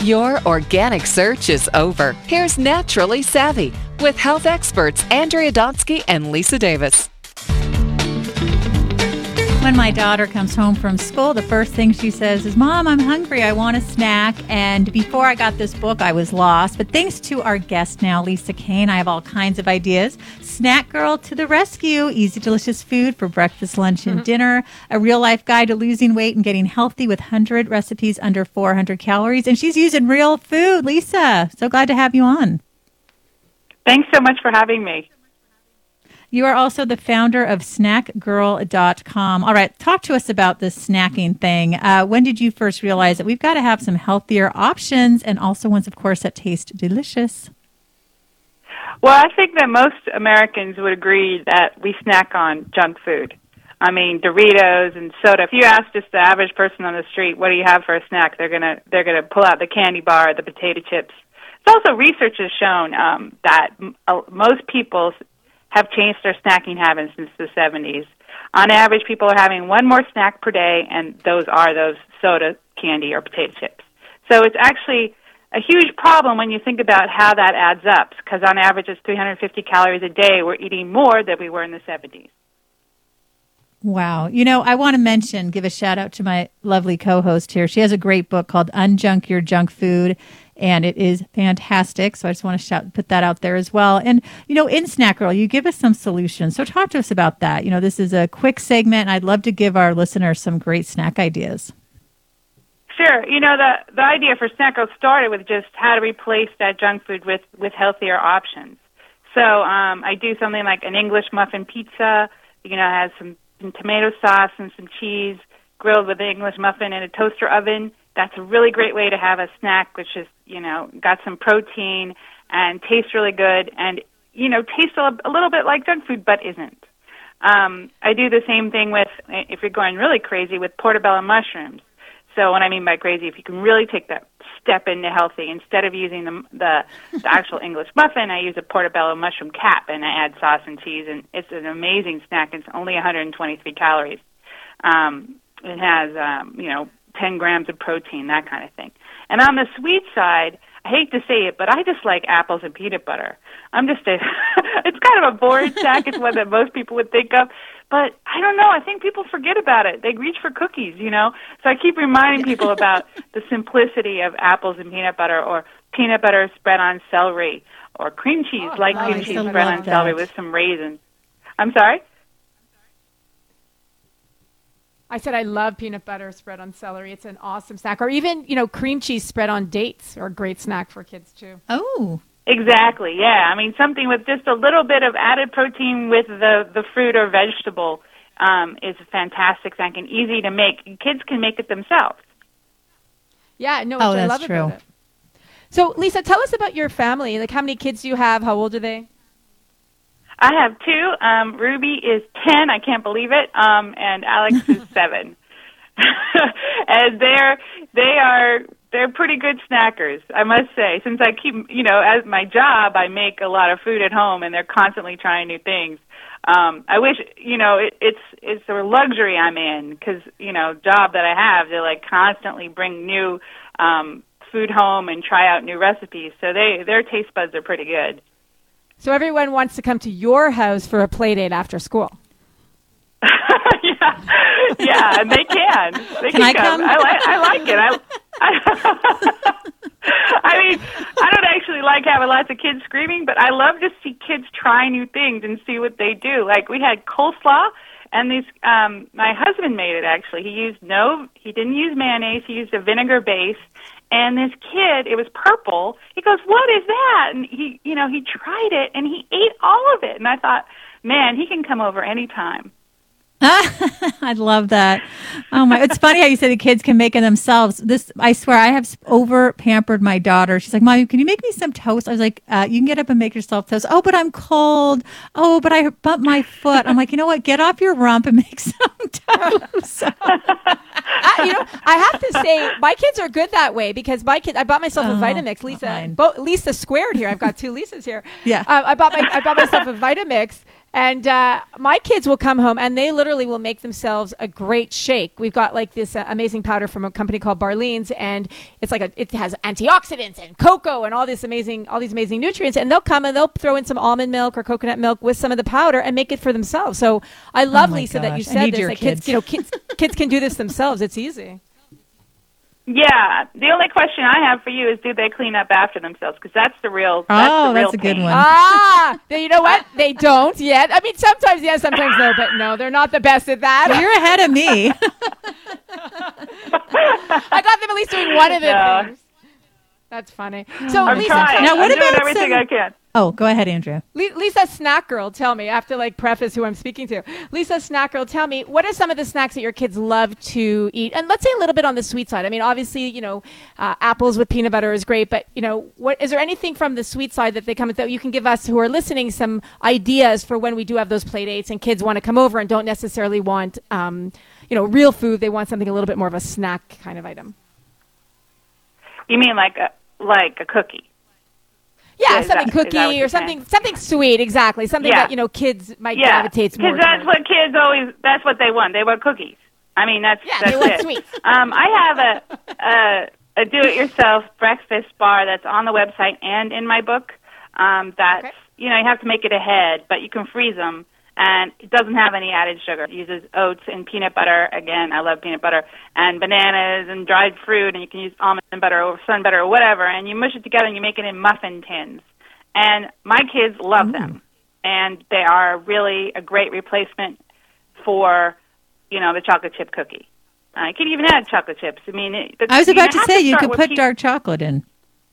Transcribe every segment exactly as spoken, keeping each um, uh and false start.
Your organic search is over. Here's Naturally Savvy with health experts Andrea Donsky and Lisa Davis. When my daughter comes home from school, the first thing she says is, "Mom, I'm hungry. I want a snack." And before I got this book, I was lost. But thanks to our guest now, Lisa Kane, I have all kinds of ideas. Snack girl to the rescue. Easy, delicious food for breakfast, lunch, and mm-hmm. dinner. A real-life guide to losing weight and getting healthy with one hundred recipes under four hundred calories. And she's using real food. Lisa, so glad to have you on. Thanks so much for having me. You are also the founder of snack girl dot com. All right, talk to us about this snacking thing. Uh, when did you first realize that we've got to have some healthier options and also ones, of course, that taste delicious? Well, I think that most Americans would agree that we snack on junk food. I mean, Doritos and soda. If you ask just the average person on the street, what do you have for a snack, they're gonna they're gonna pull out the candy bar, the potato chips. It's also research has shown um, that m- uh, most people have changed their snacking habits since the seventies. On average, people are having one more snack per day, and those are those soda, candy, or potato chips. So it's actually a huge problem when you think about how that adds up, because on average it's three hundred fifty calories a day. We're eating more than we were in the seventies. Wow. You know, I want to mention, give a shout out to my lovely co-host here. She has a great book called Unjunk Your Junk Food, and it is fantastic. So I just want to shout, put that out there as well. And, you know, in Snack Girl, you give us some solutions. So talk to us about that. You know, this is a quick segment, and I'd love to give our listeners some great snack ideas. Sure. You know, the, the idea for Snack Girl started with just how to replace that junk food with, with healthier options. So um, I do something like an English muffin pizza. You know, it has some some tomato sauce and some cheese grilled with the English muffin in a toaster oven. That's a really great way to have a snack which is, you know, got some protein and tastes really good and, you know, tastes a, a little bit like junk food but isn't. Um, I do the same thing with, if you're going really crazy, with portobello mushrooms. So what I mean by crazy, if you can really take that step into healthy, instead of using the, the the actual English muffin, I use a portobello mushroom cap, and I add sauce and cheese, and it's an amazing snack. It's only one hundred twenty-three calories. Um, it has, um, you know, ten grams of protein, that kind of thing. And on the sweet side, I hate to say it, but I just like apples and peanut butter. I'm just a, it's kind of a boring snack. It's one that most people would think of. But I don't know. I think people forget about it. They reach for cookies, you know. So I keep reminding people about the simplicity of apples and peanut butter, or peanut butter spread on celery, or cream cheese, oh, like cream cheese spread on that. celery with some raisins. I'm sorry? I said I love peanut butter spread on celery. It's an awesome snack. Or even, you know, cream cheese spread on dates are a great snack for kids, too. Oh, exactly, yeah. I mean, something with just a little bit of added protein with the, the fruit or vegetable um, is a fantastic snack and easy to make. Kids can make it themselves. Yeah, no, oh, I that's love true. about it. So, Lisa, tell us about your family. Like, how many kids do you have? How old are they? I have two. Um, Ruby is ten. I can't believe it. Um, and Alex is seven. And they're they are they're pretty good snackers, I must say. Since I keep, you know, as my job, I make a lot of food at home, and they're constantly trying new things. Um, I wish, you know, it, it's it's a luxury I'm in, because, you know, job that I have, they like constantly bring new um, food home and try out new recipes. So they their taste buds are pretty good. So everyone wants to come to your house for a play date after school. yeah, yeah, and they can. They can, can I come? come? I like, I like it. I, I, I mean, I don't actually like having lots of kids screaming, but I love to see kids try new things and see what they do. Like, we had coleslaw, and these. Um, my husband made it, actually. He used no, he didn't use mayonnaise. He used a vinegar base. And this kid, it was purple. He goes, "What is that?" And he, you know, he tried it, and he ate all of it. And I thought, man, he can come over anytime. I love that. Oh my! It's funny how you say the kids can make it themselves. This, I swear, I have over pampered my daughter. She's like, "Mommy, can you make me some toast?" I was like, uh, "You can get up and make yourself toast." "Oh, but I'm cold." "Oh, but I bumped my foot." I'm like, "You know what? Get off your rump and make some toast." I, you know, I have to say, my kids are good that way, because my kid, I bought myself oh, a Vitamix. Lisa, bo- Lisa squared here. I've got two Lisas here. Yeah. Uh, I bought my, I bought myself a Vitamix. And uh, my kids will come home and they literally will make themselves a great shake. We've got like this uh, amazing powder from a company called Barlean's, and it's like a, it has antioxidants and cocoa and all this amazing, all these amazing nutrients. And they'll come and they'll throw in some almond milk or coconut milk with some of the powder and make it for themselves. So I love, oh Lisa, gosh. that you I said need this. your Like kids. kids, you know, kids, kids can do this themselves. It's easy. Yeah, the only question I have for you is, do they clean up after themselves? Because that's the real. That's Oh, the real that's a good pain. one. Ah, you know what? They don't yet. I mean, sometimes yes, sometimes no, but no, they're not the best at that. Well, you're ahead of me. I got them at least doing one of the No. things. That's funny. So, I'm Lisa, trying. Now, what I'm doing about everything some- I can. Oh, go ahead, Andrea. Le- Lisa Snack Girl, tell me, I have to like preface who I'm speaking to. Lisa Snack Girl, tell me, what are some of the snacks that your kids love to eat? And let's say a little bit on the sweet side. I mean, obviously, you know, uh, apples with peanut butter is great, but, you know, what is there anything from the sweet side that they come with that you can give us who are listening some ideas for when we do have those play dates and kids want to come over and don't necessarily want, um, you know, real food. They want something a little bit more of a snack kind of item. You mean like a like a cookie? Yeah, Is something that- is that what cookie you're or something, saying? something sweet. Exactly, something Yeah. that you know kids might Yeah, gravitate more. because that's towards. what kids always. That's what they want. They want cookies. I mean, that's Yeah, that's they want it. sweets. Um, I have a a, a do-it-yourself breakfast bar that's on the website and in my book. Um, that's Okay. you know you have to make it ahead, but you can freeze them. And it doesn't have any added sugar. It uses oats and peanut butter. Again, I love peanut butter. And bananas and dried fruit. And you can use almond butter or sun butter or whatever. And you mush it together and you make it in muffin tins. And my kids love Mm. them. And they are really a great replacement for, you know, the chocolate chip cookie. Uh, you can even add chocolate chips. I mean, it, the, I was you about to have say you start could with put pe- dark chocolate in.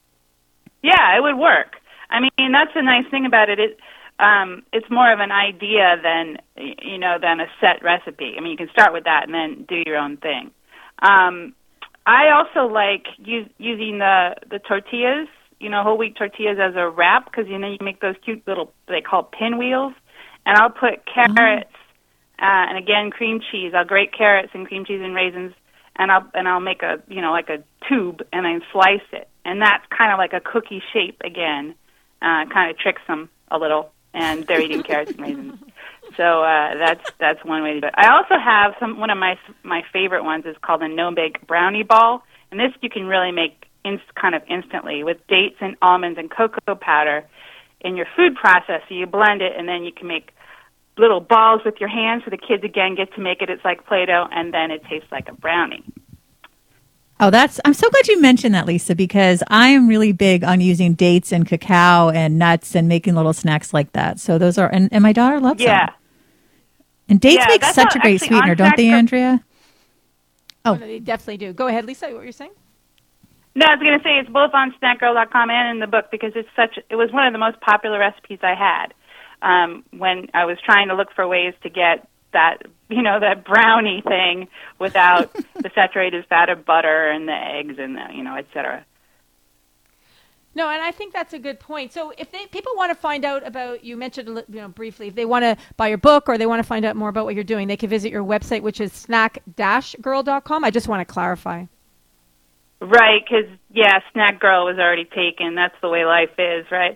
Yeah, it would work. I mean, that's the nice thing about it. It um, it's more of an idea than y- you know than a set recipe. I mean, you can start with that and then do your own thing. Um, I also like use, using the the tortillas, you know, whole wheat tortillas as a wrap because you know you make those cute little they call pinwheels, and I'll put carrots uh, and again cream cheese. I'll grate carrots and cream cheese and raisins, and I'll and I'll make a you know like a tube and then slice it, and that's kind of like a cookie shape again. Uh, kind of tricks them a little, and they're eating carrots and raisins. So uh, that's that's one way to do it. I also have some one of my my favorite ones is called a no bake brownie ball, and this you can really make inst- kind of instantly with dates and almonds and cocoa powder in your food processor. You blend it, and then you can make little balls with your hands. So the kids again get to make it. It's like Play-Doh, and then it tastes like a brownie. Oh, that's, I'm so glad you mentioned that, Lisa, because I am really big on using dates and cacao and nuts and making little snacks like that. So those are, and, and my daughter loves Yeah. them. And dates Yeah, make that's such how- a great actually, sweetener, on don't they, Snack Girl- Andrea? Oh, Oh. no, they definitely do. Go ahead, Lisa. What were you saying? No, I was going to say it's both on snack girl dot com and in the book because it's such. It was one of the most popular recipes I had um, when I was trying to look for ways to get that, you know, that brownie thing without the saturated fat of butter and the eggs and the, you know, et cetera. No, and I think that's a good point. So if they, people want to find out about, you mentioned a li- you know, briefly, if they want to buy your book or they want to find out more about what you're doing, they can visit your website, which is snack dash girl dot com. I just want to clarify. Right, because, yeah, Snack Girl was already taken. That's the way life is, right?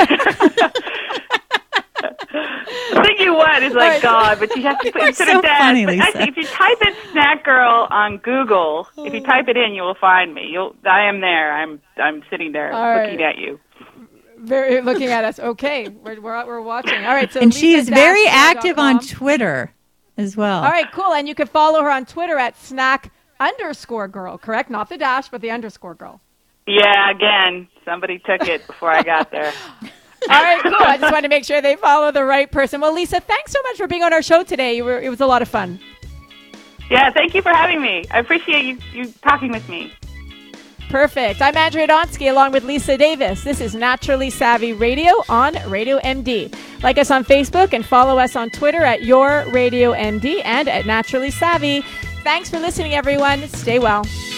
The thing you want is like Right. God, but you have to put You're instead so of Dad. funny, But Lisa. actually, if you type in Snack Girl on Google, if you type it in, you will find me. You'll, I am there. I'm, I'm sitting there All looking right. at you. Very looking at us. Okay, we're we're, we're watching. All right, so And she is lisa very dash girl dot active on com. Twitter as well. All right, cool. And you can follow her on Twitter at snack underscore girl. Correct, not the dash, but the underscore girl. Yeah, again, somebody took it before I got there. All right, cool. I just wanted to make sure they follow the right person. Well, Lisa, thanks so much for being on our show today. You were, it was a lot of fun. Yeah, thank you for having me. I appreciate you, you talking with me. Perfect. I'm Andrea Donsky along with Lisa Davis. This is Naturally Savvy Radio on Radio M D. Like us on Facebook and follow us on Twitter at Your Radio M D and at Naturally Savvy. Thanks for listening, everyone. Stay well.